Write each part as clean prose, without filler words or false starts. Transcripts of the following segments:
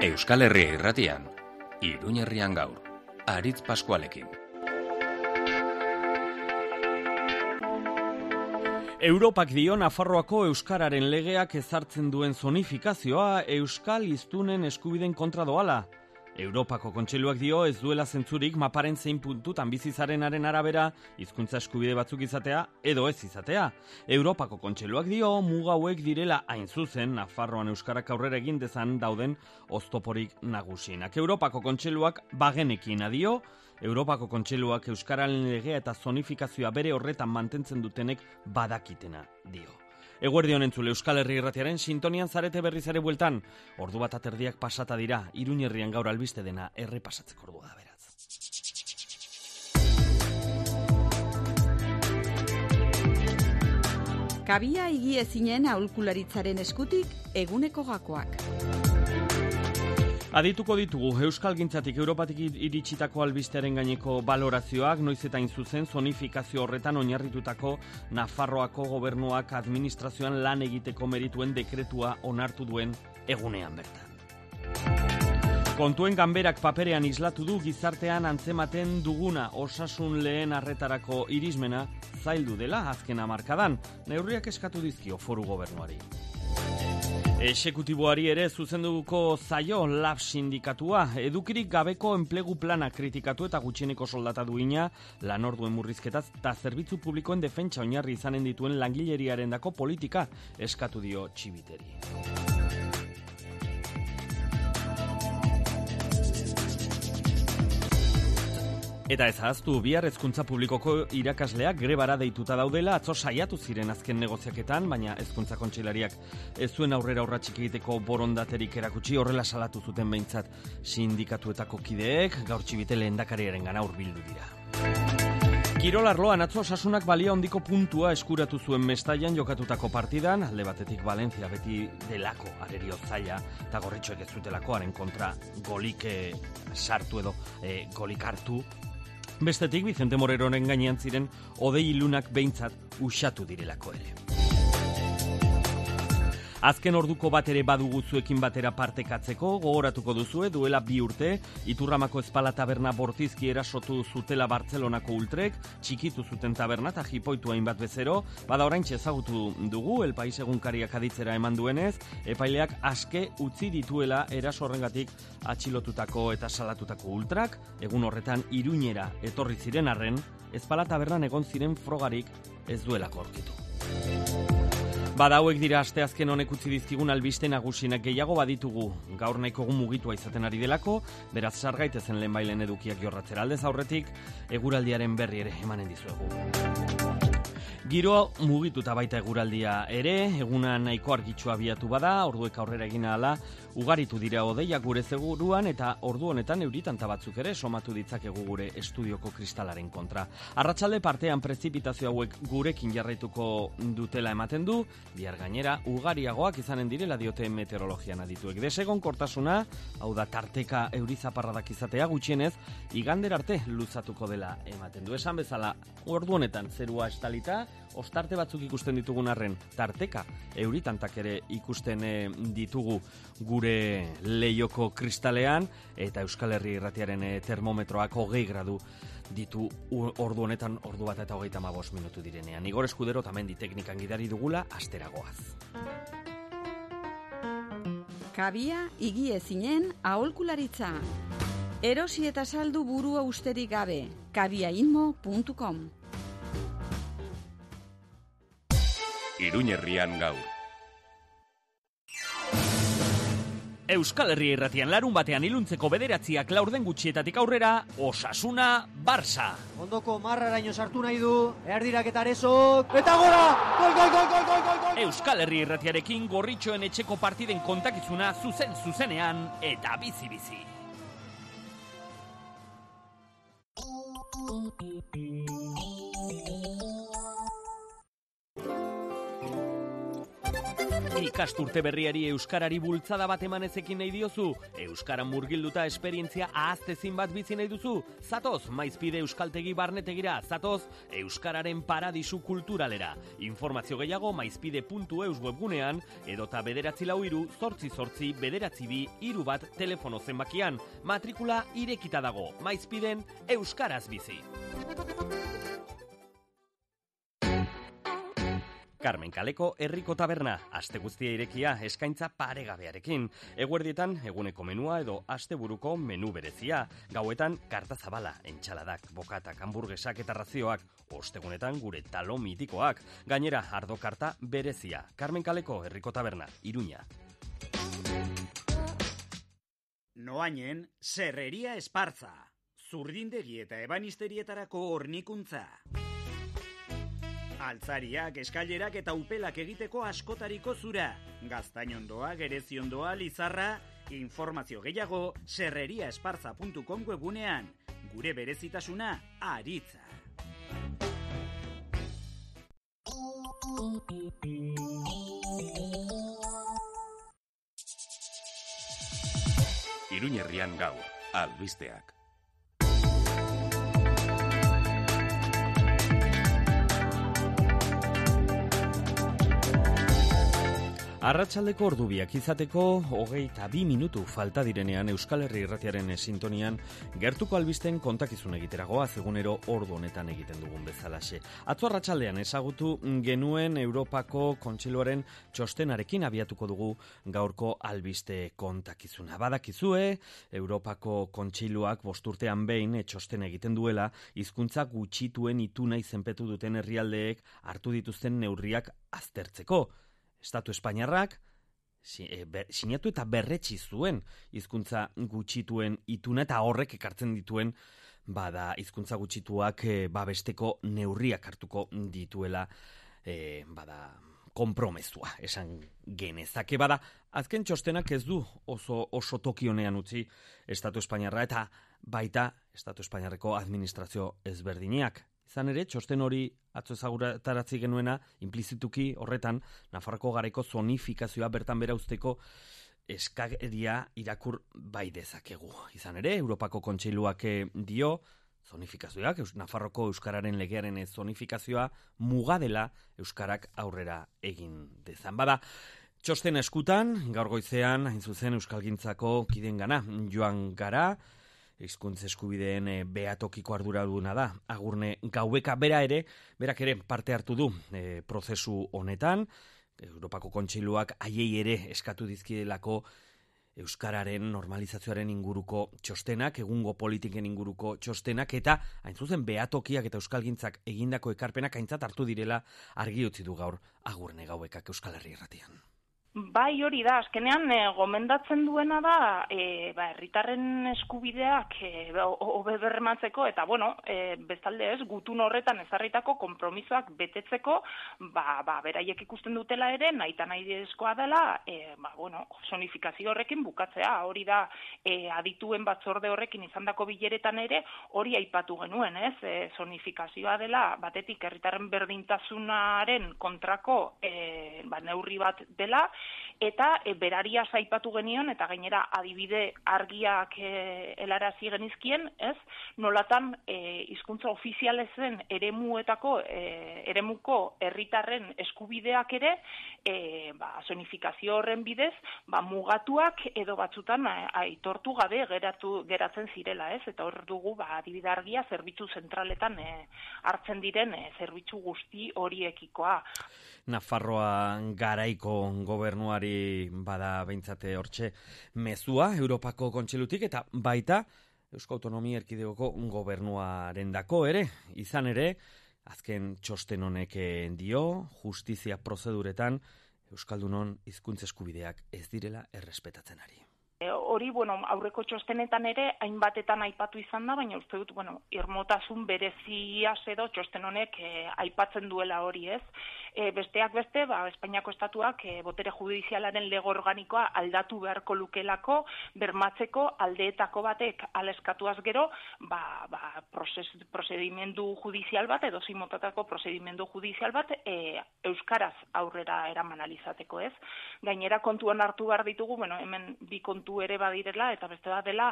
Euskal Herria Irratian, Iruña Herrian gaur, Aritz Paskualekin. Europak dio Nafarroako euskararen legeak ezartzen duen zonifikazioa euskal hiztunen eskubideen kontra doala. Europako Kontseiluak dio ez duela zentzurik maparen zein puntutan bizizarenaren arabera hizkuntza eskubide batzuk izatea edo ez izatea. Europako Kontseiluak dio muga hauek direla hain zuzen Nafarroan euskarak aurrera egin dezan dauden oztoporik nagusienak. Europako Kontseiluak bagenekin adio, Europako Kontseiluak euskararen legea eta zonifikazioa bere horretan mantentzen dutenek badakitena dio. Eguerdion entzule, Euskal Herri Irratiaren sintonian zarete berriz ere bueltan. Ordu bat aterdiak pasata dira, Iruña Herrian gaur albiste dena errepasatzeko ordua da beraz. Kabia higiezinen aholkularitzaren eskutik eguneko gakoak. Adituko ditugu euskalgintzatik Europatik iritsitako albistearen gaineko balorazioak, noiz eta hain zuzen zonifikazio horretan oinarritutako Nafarroako gobernuak administrazioan lan egiteko merituen dekretua onartu duen egunean bertan. Kontuen ganberak paperean islatu du gizartean antzematen duguna osasun lehen arretarako irismena zaildu dela azken hamarkadan, neurriak eskatu dizkio foru gobernuari. Exekutiboari ere zuzenduko zaio LAB sindikatua, edukirik gabeko enplegu plana kritikatu eta gutxieneko soldata duina, lanorduen murrizketaz eta zerbitzu publikoen defentsa oinarri izanen dituen langileriarendako politika eskatu dio Txibiteri. Eta ez ahaztu, bihar hezkuntza publikoko irakasleak grebara deituta daudela, atzo saiatu ziren azken negoziaketan, baina hezkuntza kontseilariak ez zuen aurrera urratsik egiteko borondaterik erakutsi, horrela salatu zuten behintzat sindikatuetako kideek, gaur Txibite lehendakariaren gana hurbildu dira. Kirol arloan atzo Osasunak balio handiko puntua eskuratu zuen Mestaian jokatutako partidan, alde batetik Valencia beti delako arerio zaila eta gorritxoek ez zutelako haren kontra golik sartu edo golik hartu. Bestetik, Vicente Moreroren gainean ziren hodei ilunak behintzat usatu direlako ere. Azken orduko bat ere badugu zuekin batera partekatzeko, gogoratuko duzue, duela 2 urte, Iturramako Espala taberna bortizki erasotu zutela Bartzelonako ultrek, txikitu zuten taberna eta jipoitu hainbat bezero, bada oraintxe ezagutu dugu, El País egunkariak aditzera eman duenez, epaileak aske utzi dituela eraso horrengatik atxilotutako eta salatutako ultrak, egun horretan Iruñera etorri ziren arren, Espala tabernan egon ziren frogarik ez duelako aurkitu. Bada hauek dira asteazken honek utzi dizkigun albiste nagusienak, gehiago baditugu gaur nahiko egun mugitua izaten ari delako, beraz sargaitezen lehenbailen edukiak jorratzera, aldez aurretik eguraldiaren berri ere emanen dizuegu. Giro mugituta baita eguraldia ere, eguna nahiko argitsua abiatu bada, orduek aurrera egin ahala, ugaritu dira hodeiak gure seguruan eta ordu honetan euritanta batzuk ere somatu ditzakegu gure estudioko kristalaren kontra. Arratsalde partean prezipitazio hauek gurekin jarraituko dutela ematen du, bihar gainera ugariagoak izanen direla diote meteorologian adituek. Desegonkortasuna, hau da tarteka eurizaparradak izatea gutxienez, igander arte luzatuko dela ematen du. Esan bezala, ordu honetan zerua estalita, ostarte batzuk ikusten ditugun arren, tarteka euritantak ere ikusten ditugu gure leioko kristalean, eta Euskal Herri Irratiaren termometroak 20 gradu ditu ordu honetan, ordu bat eta 35 minutu direnean. Igor Eskudero tamendi teknikan gidari dugula, asteragoaz. Kabia higiezinen aholkularitza. Erosi eta saldu burua usterik gabe. kabiainmo.com. Iruña Herrian gaur. Euskal Herria Irratian larun batean iluntzeko 9:00 laurden gutxietatik aurrera, Osasuna Barça. Ondoko marraraino sartu nahi du, erdirak eta arezok, eta gora! Gol! Euskal Herria Irratiarekin gorritxoen etxeko partiden kontakizuna zuzenean eta bizi-bizi. Ikasturte berriari euskarari bultzada bat emanezekin nahi diozu? Euskaran murgilduta esperientzia ahaztezin bat bizi nahi duzu? Zatoz, Maizpide Euskaltegi Barnetegira, zatoz, euskararen paradisu kulturalera. Informazio gehiago maizpide.eus webgunean, edota 944-842-942 telefono zenbakian. Matrikula irekita dago, Maizpiden euskaraz bizi. Carmen Kaleko herriko taberna, aste guztia irekia, eskaintza paregabearekin. Eguerdietan eguneko menua edo asteburuko menu berezia. Gauetan karta zabala, entxaladak, bokatak, hamburgesak eta razioak. Ostegunetan gure talo mitikoak. Gainera, ardo karta berezia. Carmen Kaleko herriko taberna, Iruña. Noainen, Serreria Espartza. Zurdindegi eta ebanisterietarako hornikuntza. Altzariak, eskailerak eta upelak egiteko askotariko zura. Gaztainondoa, gereziondoa, lizarra. Informazio gehiago serreriaesparza.com webgunean. Gure berezitasuna aritza. Iruñerrian gaur, albisteak. Arratsaldeko ordubiak izateko 22 minutu falta direnean Euskal Herri Irratiaren sintonian gertuko albisten kontakizun egiteragoa egunero ordu honetan egiten dugun bezalaxe. Atzo arratsaldean ezagutu genuen Europako Kontseiluaren txostenarekin abiatuko dugu gaurko albiste kontakizuna. Badakizue, Europako Kontseiluak 5 urtean behin txostena egiten duela hizkuntza gutxituen ituna izenpetu duten herrialdeek hartu dituzten neurriak aztertzeko. Estatu Espainiarrak sinatu eta berretsi zuen hizkuntza gutxituen ituna eta horrek ekartzen dituen hizkuntza gutxituak babesteko neurriak hartuko dituela konpromesua esan genezake. Azken txostenak ez du oso tokionean utzi Estatu Espainiarra eta baita Estatu Espainiarreko administrazio ezberdinak. Izan ere, txosten hori atzo ezagutaratzi genuena, implizituki horretan, Nafarroko garaiko zonifikazioa bertan bera uzteko eskaria irakur bai dezakegu. Izan ere, Europako Kontseiluak dio, zonifikazioak, Nafarroko euskararen legearen zonifikazioa muga dela euskarak aurrera egin dezan. Txosten eskutan, gaur goizean, hain zuzen Euskalgintzako kidengana joan gara, hizkuntz eskubideen behatokiko arduraduna da. Agurne Gaueka berak ere parte hartu du prozesu honetan. Europako Kontseiluak haiei ere eskatu dizkidelako euskararen normalizazioaren inguruko txostenak, egungo politiken inguruko txostenak, eta hain zuzen behatokiak eta Euskalgintzak egindako ekarpenak aintzat hartu direla argi utzi du gaur Agurne Gauekak Euskal Herri Irratian. Bai, hori da, azkenean gomendatzen duena da herritarren eskubideak hobe bermatzeko eta bestalde ez, gutun horretan ezarritako konpromisoak betetzeko, beraiek ikusten dutela ere, nahita nahiezkoa dela, zonifikazio horrekin bukatzea, hori da adituen batzorde horrekin izandako bileretan ere, hori aipatu genuen, ez, zonifikazioa dela, batetik herritarren berdintasunaren kontrako neurri bat dela, eta beraria aipatu genion eta gainera adibide argiak helarazi genizkien, ez? Nolatan hizkuntza ofizialezen eremuko herritarren eskubideak ere zonifikazio horren bidez mugatuak edo batzutan aitortu gabe geratzen zirela, ez? Eta hor dugu adibide argia zerbitzu zentraletan hartzen diren zerbitzu guzti horiekikoa. Nafarroa garaiko gobernuari bada behintzate hortxe mezua Europako Kontseilutik eta baita Eusko Autonomia Erkidegoko gobernuarendako ere. Izan ere, azken txosten honek dio, justizia prozeduretan Euskaldunon hizkuntza eskubideak ez direla errespetatzen ari. Hori, aurreko txostenetan ere, hainbatetan aipatu izan da, baina uste dut, irmotasun bereziaz edo txosten honek aipatzen duela hori, ez? Besteak beste, Espainiako estatuak botere judizialaren lege organikoa aldatu beharko lukelako, bermatzeko aldeetako batek aleskatuaz gero, prozedimendu judizial bat, edo zimotatako prozedimendu judizial bat, euskaraz aurrera eraman alizateko, ez? Gainera kontuan hartu behar ditugu, hemen bi kontu ere badirela, eta beste bat dela,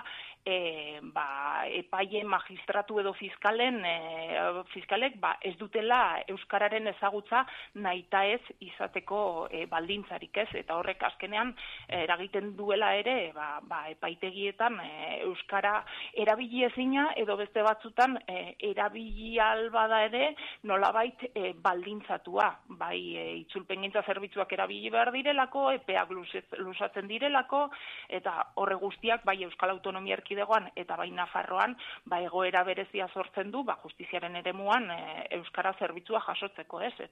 epaile magistratu edo fiskalek ez dutela euskararen ezagutza nahita ez izateko baldintzarik, ez? Eta horrek azkenean eragiten duela ere, epaitegietan euskara erabili ezina edo beste batzutan erabili albada ere nolabait baldintzatua, itzulpengintza zerbitzuak erabili behar direlako, epeak luzatzen direlako, eta horre guztiak bai Euskal Autonomia Erkidegoan eta bai Nafarroan egoera berezia sortzen du justiziaren eremuan euskara zerbitzua jasotzeko, ez?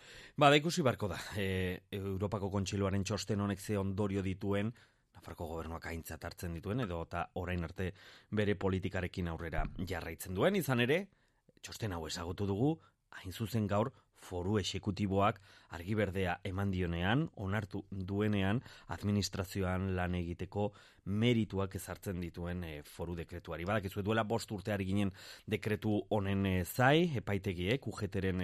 Da ikusi barko da, Europako Kontseiluaren txosten honek ze ondorio dituen, Nafarroko gobernuak aintzat hartzen dituen, edo eta orain arte bere politikarekin aurrera jarraitzen duen, izan ere, txosten hau ezagutu dugu, hain zuzen gaur, foru exekutiboak argi berdea eman dionean, onartu duenean, administrazioan lan egiteko merituak ezartzen dituen foru dekretuari. Badakizu duela 5 urte ari ginen dekretu honen zai, epaitegiek, UGT-ren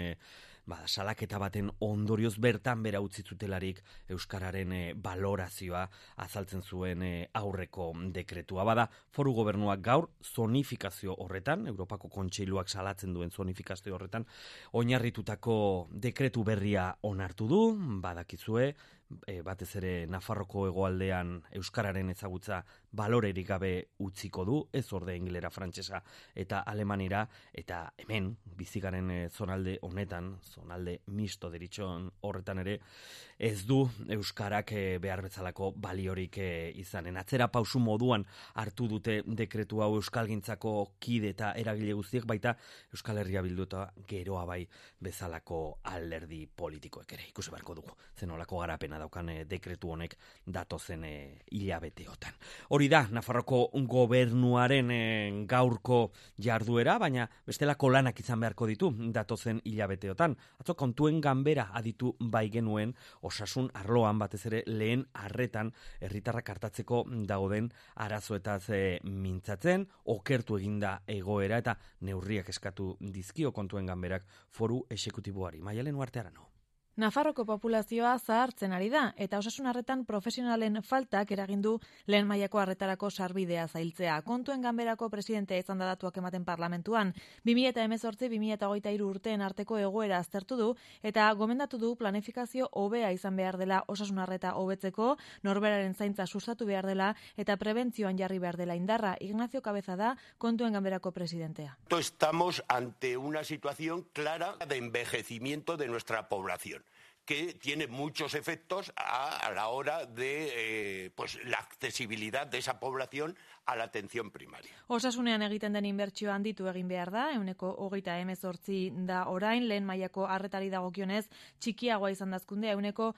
salaketa baten ondorioz bertan bera utzi zutelarik euskararen balorazioa azaltzen zuen aurreko dekretua. Bada, foru gobernuak gaur zonifikazio horretan, Europako Kontseiluak salatzen duen zonifikazio horretan, oinarritutako dekretu berria onartu du, badakizue, batez ere Nafarroko hegoaldean euskararen ezagutza balorerik gabe utziko du, ez orde ingelera, frantsesa eta alemanera, eta hemen bizigaren zonalde honetan, zonalde misto deritxon horretan ere, ez du euskarak behar bezalako baliorik izanen. Atzera pausu moduan hartu dute dekretu hau euskalgintzako kide eta eragile guztiek, baita Euskal Herria Bildu eta geroa bai bezalako alderdi politikoek ere. Ikusi beharko dugu, zenolako garapena daukan dekretu honek datozen hilabeteotan. Hori da, Nafarroko gobernuaren gaurko jarduera, baina bestelako lanak izan beharko ditu datozen hilabeteotan. Atzo kontuen ganbera aditu bai genuen osasun arloan, batez ere lehen arretan herritarrak hartatzeko dauden arazoetaz mintzatzen, okertu eginda egoera eta neurriak eskatu dizkio kontuen ganberak foru exekutiboari. Maialen Uartearano. Nafarroko populazioa zahartzen ari da, eta osasun arretan profesionalen faltak eragindu lehen mailako arretarako sarbidea zailtzea. Kontuen ganberako presidentea izan da datuak ematen parlamentuan. 2018-2023 urteen arteko egoera aztertu du, eta gomendatu du planifikazio hobea izan behar dela osasun arreta hobetzeko, norberaren zaintza sustatu behar dela, eta prebentzioan jarri behar dela indarra. Ignacio Cabeza da kontuen ganberako presidentea. Estamos ante una situación clara de envejecimiento de nuestra población, que tiene muchos efectos a la hora de la accesibilidad de esa población a la atención primaria. Osasunean egiten den inbertsioa handitu egin behar da, 118 da orain, lehen mailako arretari dagokionez, txikiagoa izan dazkundea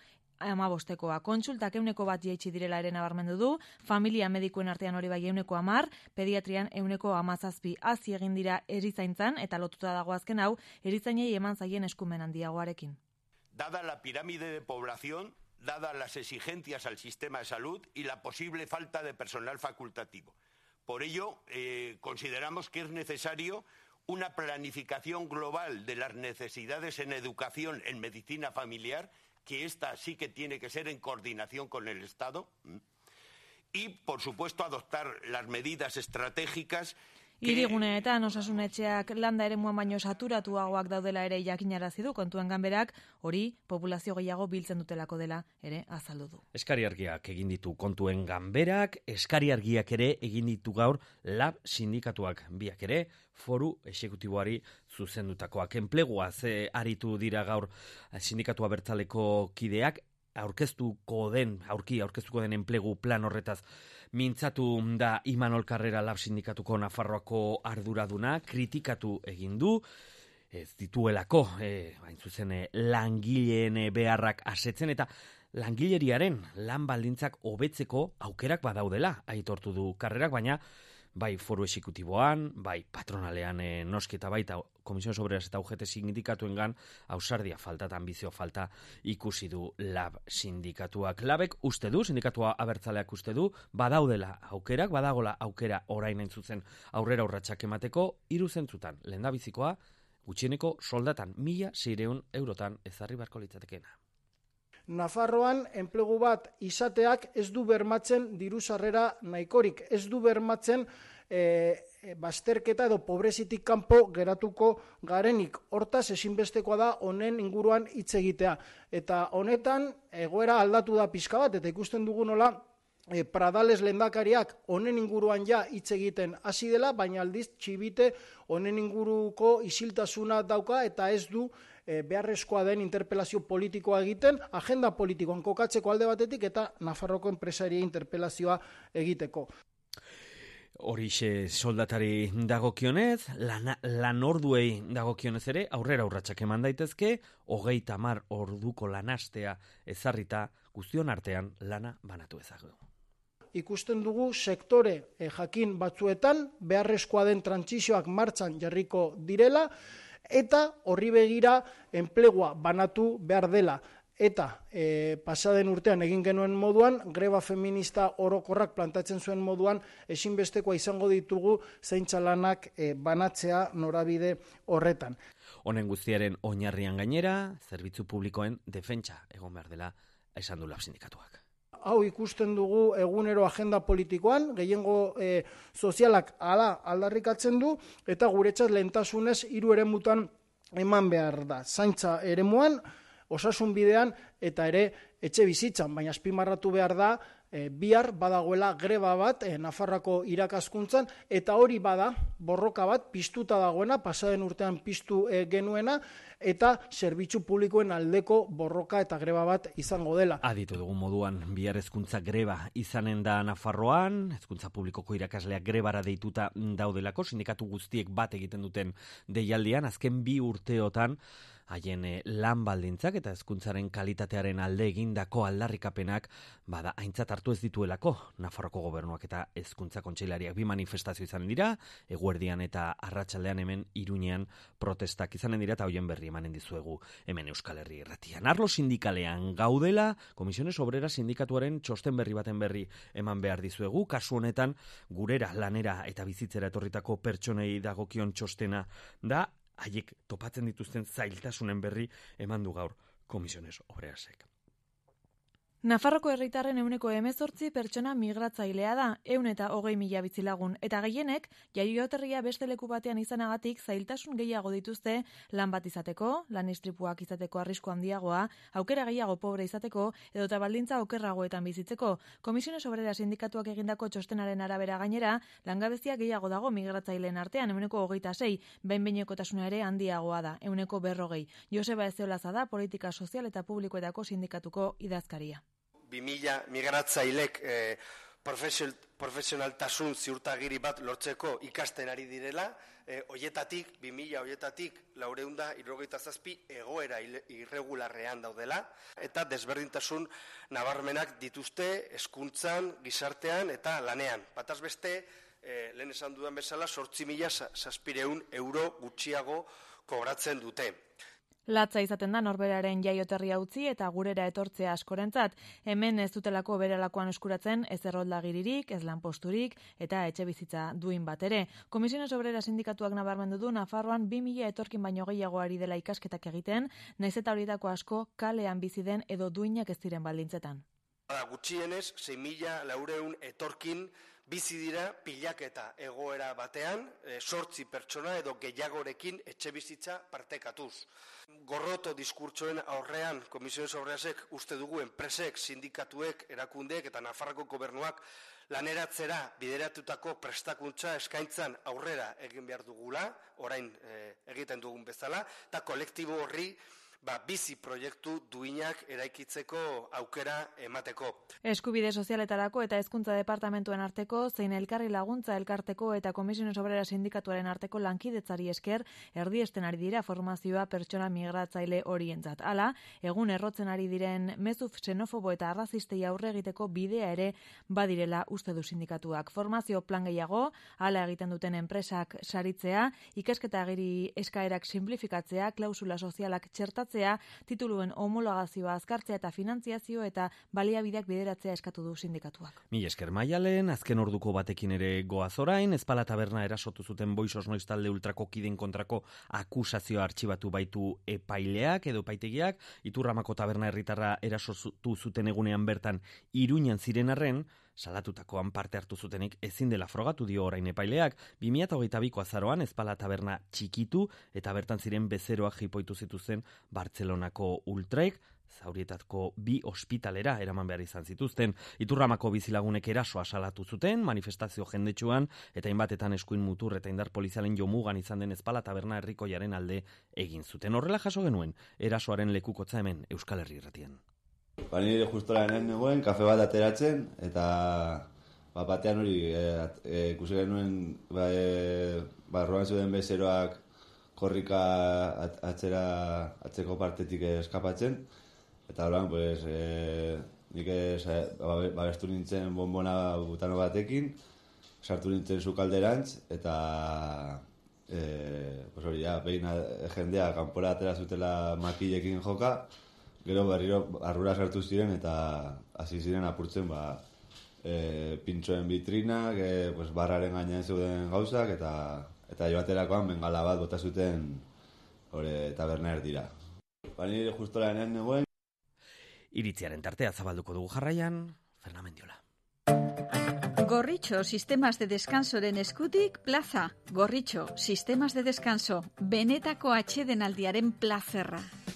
15%. Kontsultak 1% jaitsi direla ere nabarmendu du, familia medikuen artean hori bai 10%, pediatrian 17%. Hazi egin dira erizaintzan, eta lotuta dago azken hau, erizainei eman zaien eskumen handiagoarekin. Dada la pirámide de población, dadas las exigencias al sistema de salud y la posible falta de personal facultativo. Por ello, consideramos que es necesario una planificación global de las necesidades en educación, en medicina familiar, que esta sí que tiene que ser en coordinación con el Estado, y, por supuesto, adoptar las medidas estratégicas. Hiriguneetan osasunetxeak landa eremuan baino saturatuagoak daudela ere jakinarazi du kontuen ganberak, hori populazio gehiago biltzen dutelako dela ere azaldu du. Eskari argiak egin ditu kontuen ganberak, eskari argiak ere egin ditu gaur lab sindikatuak biak ere, foru exekutiboari zuzendutakoak. Enpleguaz aritu dira gaur sindikatua bertzaleko kideak, aurkeztuko den enplegu plan horretaz mintzatu da Imanol Carrera lab sindikatuko Nafarroako arduraduna, kritikatu egin du, ez dituelako, hain zuzen langileen beharrak asetzen, eta Langileriaren lan baldintzak hobetzeko aukerak badaudela, aitortu du Karrerak, baina bai foru exekutiboan, bai patronalean noski eta baita Komisiones Obreras eta UGT sindikatuengan ausardia falta eta ambizio falta ikusi du LAB sindikatuak. LABek uste du, sindikatua abertzaleak uste du, badaudela aukerak, badagola aukera orain entzutzen aurrera urratsak emateko, 3 zentzutan. Lehendabizikoa, gutxieneko soldatan 1.600 eurotan ezarri beharko litzatekeena. Nafarroan enplegu bat izateak ez du bermatzen diru sarrera nahikorik, ez du bermatzen bazterketa edo pobrezitik kanpo geratuko garenik. Hortaz ezinbestekoa da honen inguruan hitz egitea. Eta honetan egoera aldatu da pixka bat, eta ikusten dugu nola Pradales lehendakariak honen inguruan ja hitz egiten hasi dela, baina aldiz txibite honen inguruko isiltasuna dauka eta ez du beharrezkoa den interpelazio politikoa egiten, agenda politikoan kokatzeko alde batetik eta Nafarroko enpresaria interpelazioa egiteko. Horixe soldatari dagokionez, lanorduei dagokionez ere, aurrera urratsak eman daitezke, 30 orduko lanastea ezarrita guztion artean lana banatu ezagu. Ikusten dugu sektore jakin batzuetan beharrezkoa den trantsizioak martxan jarriko direla, eta horri begira enplegua banatu behar dela. Eta pasaden urtean egin genuen moduan, greba feminista orokorrak plantatzen zuen moduan, ezinbestekoa izango ditugu zaintza lanak banatzea norabide horretan. Honen guztiaren oinarrian gainera, zerbitzu publikoen defentsa egon behar dela esan du LAB sindikatuak. Hau ikusten dugu egunero agenda politikoan, gehiengo sozialak hala aldarrikatzen du, eta guretzat lehentasunez 3 eremutan eman behar da. Zaintza eremuan, osasun bidean eta ere etxe bizitzan, baina azpimarratu behar da, bihar badagoela greba bat Nafarroako irakaskuntzan, eta hori bada borroka bat piztuta dagoena, pasaden urtean piztu genuena, eta zerbitzu publikoen aldeko borroka eta greba bat izango dela. Aditu dugun moduan, bihar hezkuntza greba izanen da Nafarroan, hezkuntza publikoko irakasleak grebara deituta daudelako, sindikatu guztiek bat egiten duten deialdian, azken 2 urteotan, haien lan baldintzak eta hezkuntzaren kalitatearen alde egindako aldarrikapenak bada aintzat hartu ez dituelako Nafarroko gobernuak eta hezkuntza kontseilariak. 2 manifestazio izanen dira, eguerdian eta arratsaldean hemen Iruñean protestak izanen dira eta hoien berri emanen dizuegu hemen Euskal Herri Irratian. Arlo sindikalean gaudela, Komisiones Obreras sindikatuaren txosten berri baten berri eman behar dizuegu. Kasu honetan gurera, lanera eta bizitzera etorritako pertsonei dagokion txostena da, haiek topatzen dituzten zailtasunen berri eman du gaur Komisiones Obrerasek. Nafarroko herritarren 18% pertsona migratzailea da, 120.000 bizilagun, eta gehienek jaioterria beste leku batean izanagatik zailtasun gehiago dituzte lan bat izateko, lan istripuak izateko arrisku handiagoa, aukera gehiago pobre izateko, edota baldintza okerragoetan bizitzeko. Komisiones Obreras sindikatuak egindako txostenaren arabera gainera, langabezia gehiago dago migratzaileen artean, 26%, behin-behinekotasuna ere handiagoa da, 40%. Joseba Ezeolaza da, politika sozial eta publikoetako sindikatuko idazkaria. 2000 migratzailek profesionaltasun ziurtagiri bat lortzeko ikasten ari direla, hoietatik, 2000 hoietatik 477 egoera irregularrean daudela, eta desberdintasun nabarmenak dituzte hezkuntzan, gizartean eta lanean. Bataz beste, lehen esan dudan bezala, 8.700 euro gutxiago kobratzen dute. Latza izaten da norberaren jaioterria utzi eta gurera etortzea askorentzat. Hemen ez dutelako berelakoan eskuratzen ez erroldagiririk, ez lanposturik eta etxe bizitza duin bat ere. Komisiones Obreras sindikatuak nabarmendu du Nafarroan 2000 etorkin baino gehiago ari dela ikasketak egiten, naiz eta horietako asko kalean bizi den edo duinak ez diren baldintzetan. Gutxienez 6.400 etorkin bizi dira pilaketa egoera batean, 8 pertsona edo gehiagorekin etxe bizitza partekatuz. Gorroto diskurtsoen aurrean Komisiones Obrerasek uste dugu enpresek, sindikatuek, erakundeek eta Nafarroko gobernuak laneratzera bideratutako prestakuntza eskaintzan aurrera egin behar dugula, orain egiten dugun bezala, eta kolektibo horri bizi proiektu duinak eraikitzeko aukera emateko. Eskubide sozialetarako eta hezkuntza departamentuen arteko zein elkarri laguntza elkarteko eta Komisiones Obreras sindikatuaren arteko lankidetzari esker erdiesten ari dira formazioa pertsona migratzaile horientzat. Hala, egun errotzen ari diren mezu xenofobo eta arrazistei aurre egiteko bidea ere badirela uste du sindikatuak. Formazio plan gehiago, hala egiten duten enpresak saritzea, ikasketa agiri eskaerak simplifikatzea, klausula sozialak txertatzea, tituluen homologazioa azkartzea eta finantziazio eta baliabideak bideratzea eskatu du sindikatuak. Mila esker Maialen, azken orduko batekin ere goaz orain, Ezpala taberna erasotu zuten Boixos noiz talde ultrako kiden kontrako akusazioa artxibatu baitu epaileak edo epaitegiak, Iturramako taberna herritarra erasotu zuten egunean bertan Iruñan ziren arren, salatutakoan parte hartu zutenik ezin dela frogatu dio orain epaileak. 2022ko azaroan Ezpala taberna txikitu eta bertan ziren bezeroak jipoitu zituzten Bartzelonako ultraek, zaurietako 2 ospitalera eraman behar izan zituzten. Iturramako bizilagunek erasoa salatu zuten, manifestazio jendetsuan, eta hainbatetan eskuin mutur eta indar polizialen jomugan izan den Ezpala taberna herrikoiaren alde egin zuten. Horrela jaso genuen, erasoaren lekukotza hemen Euskal Herri Irratian. Nire justora nengoen, kafe bat ateratzen, eta batean hori ikusi genuen barruan zuden bezeroak korrika atzeko partetik eskapatzen, eta horrean, nik babestu nintzen bonbona butano batekin, sartu nintzen sukalderantz, eta behin jendea kanpora atera zutela makilekin joka, gero berriro arrura sartu ziren eta hasi ziren apurtzen pintxoen vitrinak, barraren gainean zeuden gauzak, eta joaterakoan bengala bat bota zuten taberna erdira. Nire justora nengoen. Iritziaren tartea zabalduko dugu jarraian, Fernamendiola. Gorritxo Sistemas de Descansoren eskutik plaza. Gorritxo Sistemas de Descanso, benetako atsedenaldiaren plazerra.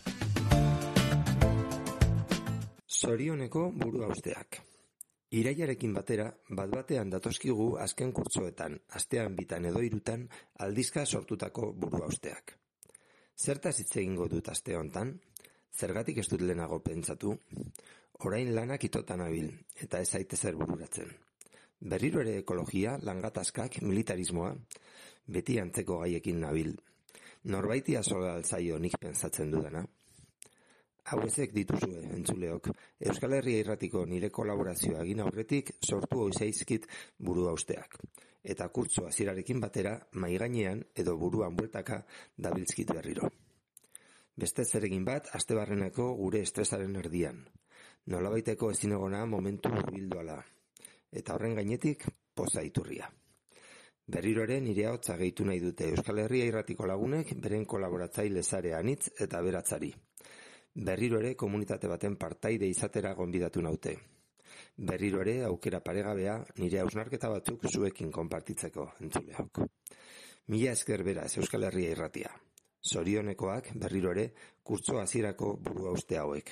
Zorioneko buruhausteak. Iraiarekin batera, bat-batean datozkigu azken kurtsoetan, astean bitan edo hirutan, aldizka sortutako buruhausteak. Zertaz hitz egingo dut aste hontan? Zergatik ez dut lehenago pentsatu? Orain lanak itotan nabil, eta ez zaite zer bururatzen. Berriro ere ekologia, langatazkak, militarismoa, beti antzeko gaiekin nabil. Norbaiti azola altzaio nik pentsatzen dudana. Hau ezek dituzue, entzuleok, Euskal Herria Irratiko nire kolaborazioa egin aurretik sortu oizaizkit buruhausteak. Eta kurtso hasierarekin batera, maigainean edo buruan bueltaka dabiltzkit berriro. Beste zeregin bat, astebarreneko gure estresaren erdian. Nolabaiteko ezinegona momentu hurbildoala. Eta horren gainetik, poza iturria. Berriro ere nire ahotsa gehitu nahi dute Euskal Herria Irratiko lagunek beren kolaboratzaile sare anitz eta beratzari. Berriro ere komunitate baten partaide izatera gonbidatu naute. Berriro ere aukera paregabea nire hausnarketa batzuk zuekin konpartitzeko, entzuleok. Mila esker beraz Euskal Herria Irratia. Zorionekoak berriro ere kurtso hasierako buruhauste hauek.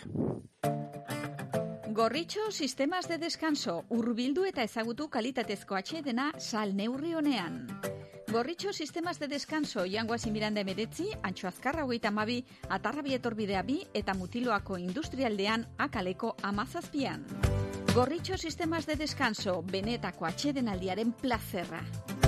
Gorritxo Sistemas de Descanso, hurbildu eta ezagutu kalitatezko atsedena sal neurri honean. Gorritxo Sistemas de Descanso, Jangoasi Miranda 19, Antxo Azkarra 32, Atarrabi etorbidea 2 eta Mutiloako industrialdean Akaleko 17. Gorritxo Sistemas de Descanso, benetako atsedenaldiaren plazerra.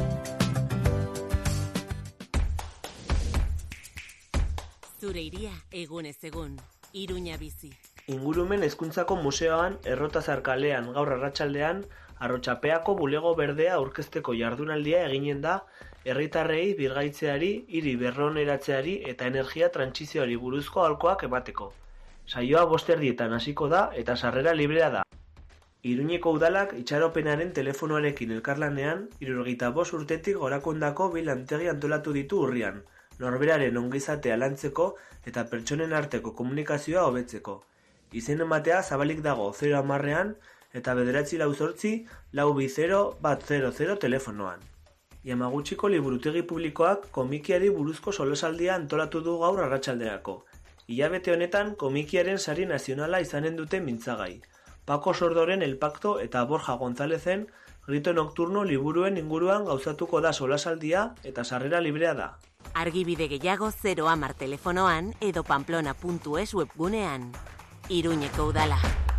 Zure iria egunez egun, Iruña bizi. Ingurumen hezkuntzako museoan Errotazar kalean gaur arratsaldean Arrotxapeako bulego berdea aurkezteko jardunaldia eginen da herritarrei birgaitzeari, hiri berroneratzeari eta energia trantsizioari buruzko aholkuak emateko. Saioa 5:00 hasiko da eta sarrera librea da. Iruñeko udalak itxaropenaren telefonoarekin elkarlanean 75 urtetik gorakondako 2 lantegi antolatu ditu urrian, norberaren ongizatea lantzeko eta pertsonen arteko komunikazioa hobetzeko. Izen ematea zabalik dago 010ean eta 948-420-100 telefonoan. Yamaguchiko liburutegi publikoak komikiari buruzko solasaldia antolatu du gaur arratsalderako. Hilabete honetan komikiaren sari nazionala izanen dute mintzagai. Paco Sordoren El Pacto eta Borja Gonzálezen Grito Nocturno liburuen inguruan gauzatuko da solasaldia eta sarrera librea da. Argibide gehiago 010 telefonoan edo pamplona.es webgunean. Iruñeko udala.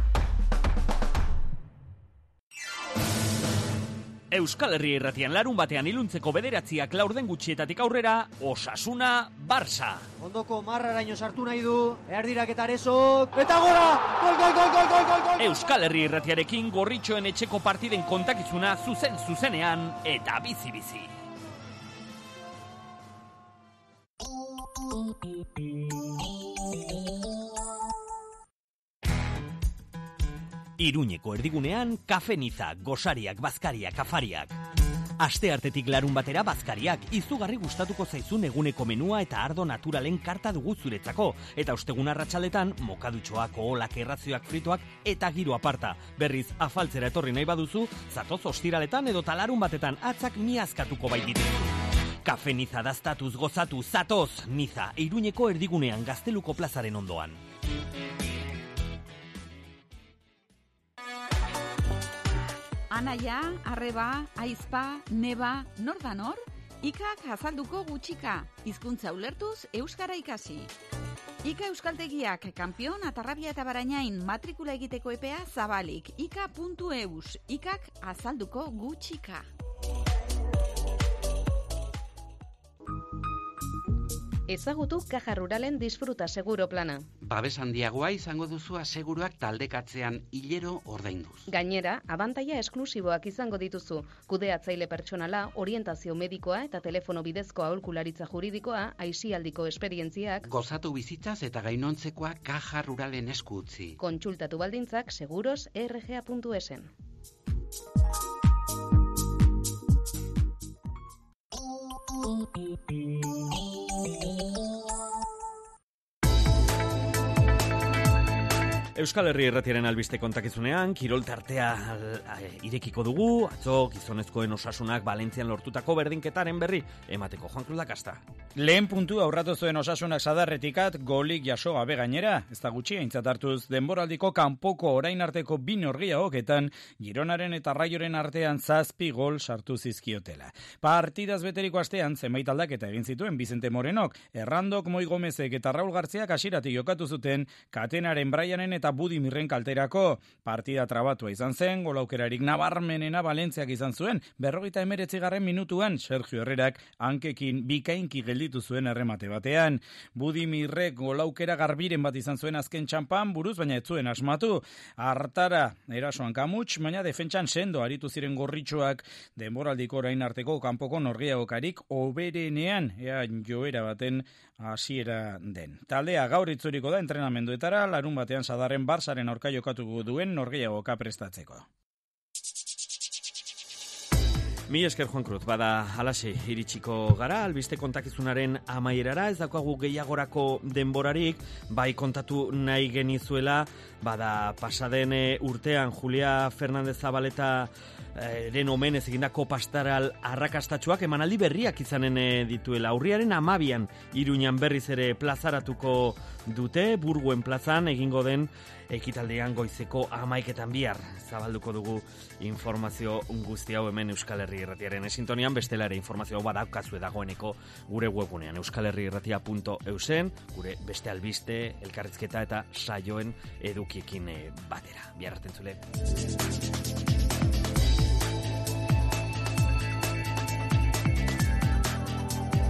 Euskal Herri Irratian larun batean iluntzeko 9:00 laurden gutxietatik aurrera, Osasuna Barça. Ondoko marraraino sartu nahi du, erdirak eta Aresok, eta gora! Gol! Euskal Herri Irratiarekin Gorritxoen etxeko partiden kontakizuna zuzenean eta bizi-bizi. Iruñeko erdigunean, kafeniza, gosariak, bazkariak, afariak. Aste artetik larun batera bazkariak, izugarri gustatuko zaizun eguneko menua eta ardo naturalen karta dugu zuretzako. Eta ostegun arratsaletan, mokadutxoak, oholak, errazioak, fritoak eta giro aparta. Berriz, afaltzera etorri nahi baduzu, zatoz ostiraletan edo talarun batetan atzak miazkatuko baitituzu. Kafeniza daztatuz gozatu, zatoz, niza, Iruñeko erdigunean Gazteluko plazaren ondoan. Anaia, arreba, aizpa, neba, nor da nor? Ikak azalduko gutxika, hizkuntza ulertuz euskara ikasi. Ika euskaltegiak kanpion, Atarrabia eta Barainain matrikula egiteko epea zabalik. ika.eus, ikak azalduko gutxika. Ezagutu Caja Ruralen disfruta seguro plana. Babes handiagoa izango duzu aseguruak taldekatzean hilero ordainduz. Gainera, abantaila esklusiboak izango dituzu. Kudeatzaile pertsonala, orientazio medikoa eta telefono bidezko aholkularitza juridikoa, aisialdiko esperientziak. Gozatu bizitzaz eta gainontzekoa Caja Ruralen esku utzi. Kontsultatu baldintzak seguros.rga.esen. Euskal Herri Irratiaren albiste kontakizunean, kirol tartea irekiko dugu, atzo gizonezkoen Osasunak Valentzian lortutako berdinketaren berri, emateko Juan Cruz Lakasta. Lehen puntu aurratu zuen Osasunak sadarretikat golik jaso gabe gainera, ez da gutxi aintzat hartuz denboraldiko kanpoko orain arteko bi norgehiagoketan Gironaren eta Raioren artean 7 gol sartu zizkiotela. Partidaz beteriko astean zenbait aldaketa egin zituen Vicente Morenok, Errandok, Moi Gomezek eta Raul Garziak hasiratik jokatu zuten Katenaren, Braianen eta Budi Mirren kalterako. Partida trabatua izan zen, golaukerarik nabarmenena Valentziak izan zuen, 59. minutuan Sergio Herrerak hankekin bikainki gelditu zuen erremate batean. Budi Mirrek golaukera garbiren bat izan zuen azken txampan, buruz baina ez zuen asmatu. Hartara, erasoan kamuts, baina defentsan sendo aritu ziren Gorritxoak, denboraldiko orain arteko kanpoko norgehiagokarik oberenean, ea joera baten hasiera den. Taldea gaur itzuriko da entrenamenduetara, larun batean Sadarren Barsaren aurka jokatuko duen norgehiagoka prestatzeko. Mi esker Juan Cruz, bada halaxe iritsiko gara, albiste kontakizunaren amaierara, ez daukagu gehiagorako denborarik, bai kontatu nahi genizuela, bada pasaden urtean Julia Fernández Zabaleta eren omenez egindako pastoral arrakastatxoak emanaldi berriak izanen dituela. Urriaren 12an Iruñan berriz ere plazaratuko dute, Burguen plazan egingo den ekitaldean goizeko 11etan bihar zabalduko dugu informazio guzti hau hemen Euskal Herri Irratiaren sintonian, bestela ere informazio badaukazue dagoeneko gure webgunean euskalherriirratia.eusen, gure beste albiste, elkarrizketa eta saioen edukiekin batera. Bihar arte entzule.